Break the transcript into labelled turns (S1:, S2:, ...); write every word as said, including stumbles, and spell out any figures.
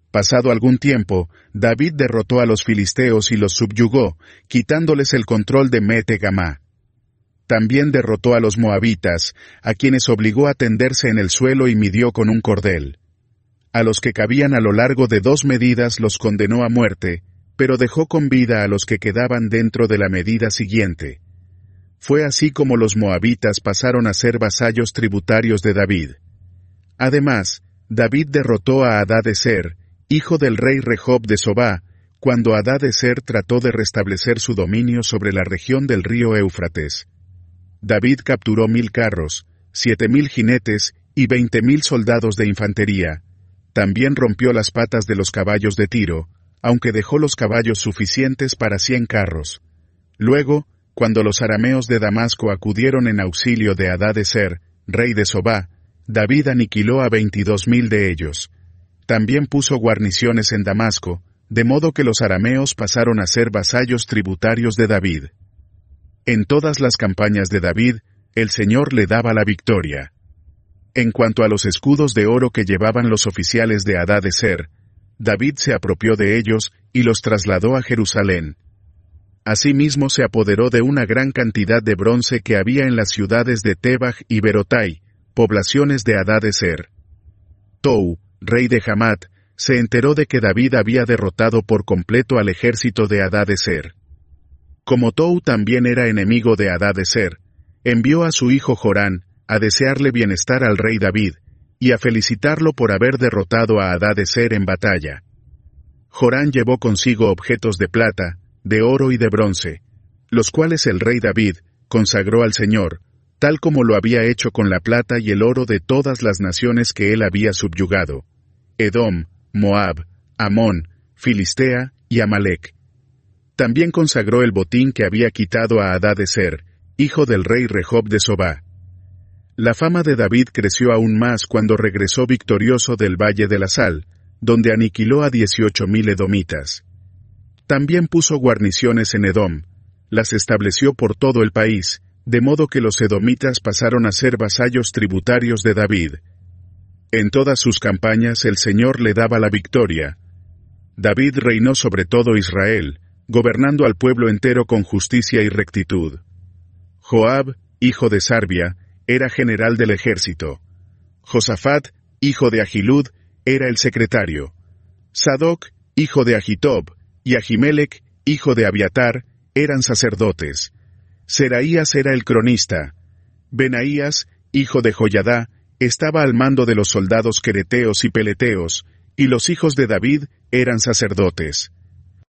S1: Pasado algún tiempo, David derrotó a los filisteos y los subyugó, quitándoles el control de Mete-Gamá. También derrotó a los moabitas, a quienes obligó a tenderse en el suelo y midió con un cordel. A los que cabían a lo largo de dos medidas los condenó a muerte, pero dejó con vida a los que quedaban dentro de la medida siguiente. Fue así como los moabitas pasaron a ser vasallos tributarios de David. Además, David derrotó a Hadadezer, hijo del rey Rehob de Sobá, cuando Hadadezer trató de restablecer su dominio sobre la región del río Éufrates. David capturó mil carros, siete mil jinetes y veinte mil soldados de infantería. También rompió las patas de los caballos de Tiro, aunque dejó los caballos suficientes para cien carros. Luego, cuando los arameos de Damasco acudieron en auxilio de Hadadezer, rey de Sobá, David aniquiló a veintidós mil de ellos. También puso guarniciones en Damasco, de modo que los arameos pasaron a ser vasallos tributarios de David. En todas las campañas de David, el Señor le daba la victoria. En cuanto a los escudos de oro que llevaban los oficiales de Hadadezer, David se apropió de ellos y los trasladó a Jerusalén. Asimismo se apoderó de una gran cantidad de bronce que había en las ciudades de Tebaj y Berotai, poblaciones de Hadadezer. Tou, rey de Hamat, se enteró de que David había derrotado por completo al ejército de Hadadezer. Como Tou también era enemigo de Hadadezer, envió a su hijo Jorán a desearle bienestar al rey David, y a felicitarlo por haber derrotado a Hadadezer en batalla. Jorán llevó consigo objetos de plata, de oro y de bronce, los cuales el rey David consagró al Señor, tal como lo había hecho con la plata y el oro de todas las naciones que él había subyugado: Edom, Moab, Amón, Filistea y Amalec. También consagró el botín que había quitado a Hadadezer, hijo del rey Rehob de Sobá. La fama de David creció aún más cuando regresó victorioso del Valle de la Sal, donde aniquiló a dieciocho mil edomitas. También puso guarniciones en Edom, las estableció por todo el país, de modo que los edomitas pasaron a ser vasallos tributarios de David. En todas sus campañas el Señor le daba la victoria. David reinó sobre todo Israel, gobernando al pueblo entero con justicia y rectitud. Joab, hijo de Sarbia, era general del ejército. Josafat, hijo de Ahilud, era el secretario. Sadoc, hijo de Ahitob, y Ahimelech, hijo de Abiatar, eran sacerdotes. Seraías era el cronista. Benaías, hijo de Joyadá, estaba al mando de los soldados quereteos y peleteos, y los hijos de David eran sacerdotes.